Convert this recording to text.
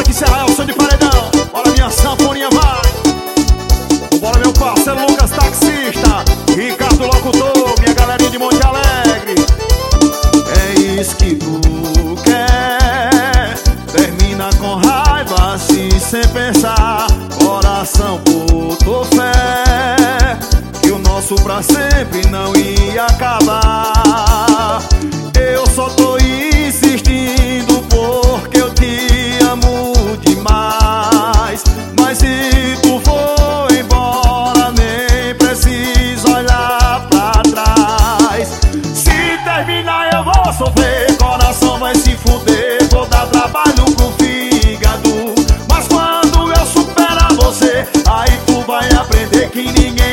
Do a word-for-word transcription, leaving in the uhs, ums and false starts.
de Serra, é o som de paredão. Bora minha sanfoninha, vai. Bora meu parceiro Lucas taxista, Ricardo locutor, minha galerinha de Monte Alegre. É isso que tu quer, termina com raiva assim sem pensar. Coração botou fé que o nosso pra sempre não ia acabar. Eu só tô insistindo porque eu te amo demais. Mas se tu for embora nem preciso olhar pra trás. Se terminar eu vou sofrer, coração vai se fuder. Vou dar trabalho pro fígado, mas quando eu superar você, aí tu vai aprender que ninguém